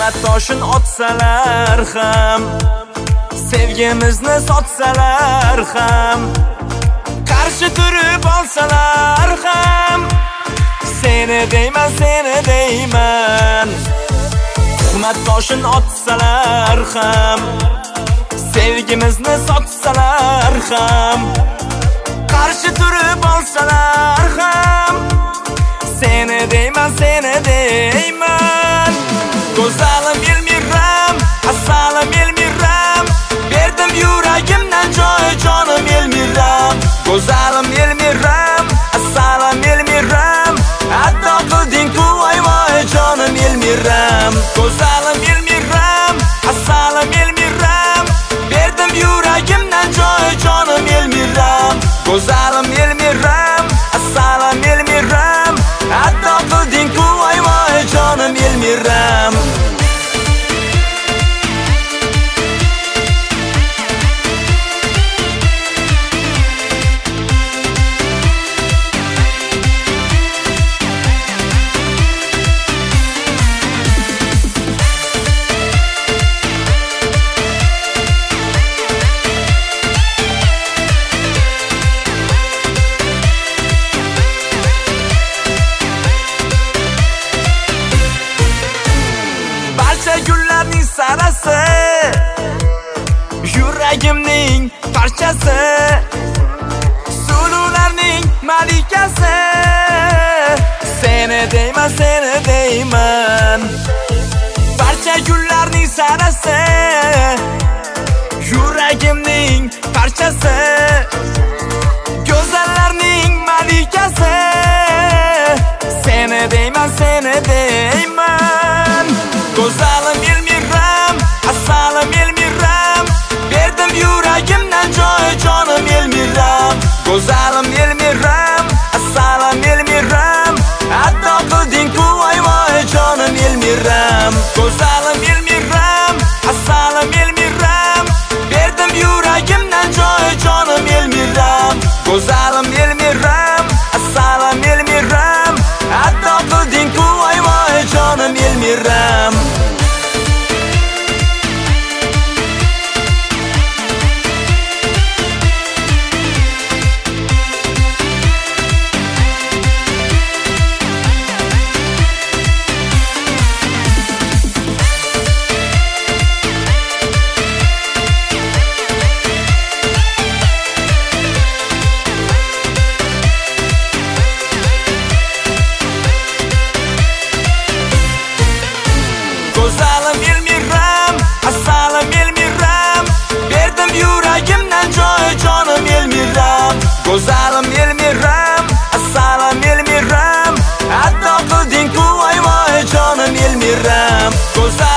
Hurmat toshin otsalar ham, sevgimizni sotsalar ham, qarshi turib olsalar ham, seni deyman, seni deyman. Hurmat toshin otsalar ham, sevgimizni sotsalar ham, qarshi turib olsalar ham, seni deyman, seni deyman. Go'zalim Elmiram, assalam Elmiram, berdim yuragimdan joy jonim Elmiram. Go'zalim Elmiram, assalam Elmiram, addo qilding-ku voy voy jonim Elmiram. Go'zalim Elmiram, assalam Elmiram, berdim yuragimdan joy jonim Elmiram. Go'zalim Elmiram, assalam Elmiram, addo qilding-ku voy voy jonim Elmiram. Gullarning sarasi, yuragimning parchasi, sulularning malikasi, seni deyman, seni deyman. Barcha gullarning sarasi, yuragimning parchasi, go'zallarning malikasi, seni deyman, seni deyman. Go'zalim Elmiram, assalam Elmiram, berdim yuragimdan joy jonim Elmiram. Go'zalim Elmiram, assalam Elmiram, addo qilding-ku voy voy jonim Elmiram. Go'zalim Elmiram, assalam Elmiram, berdim yuragimdan joy jonim Elmiram. Go'zalim Elmiram, assalam Elmiram, addo qilding-ku voy voy jonim Elmiram. Go'zalim Elmiram, assalam Elmiram, berdim yuragimdan joy jonim Elmiram. Go'zalim Elmiram, assalam Elmiram, addo qilding-ku voy voy jonim Elmiram.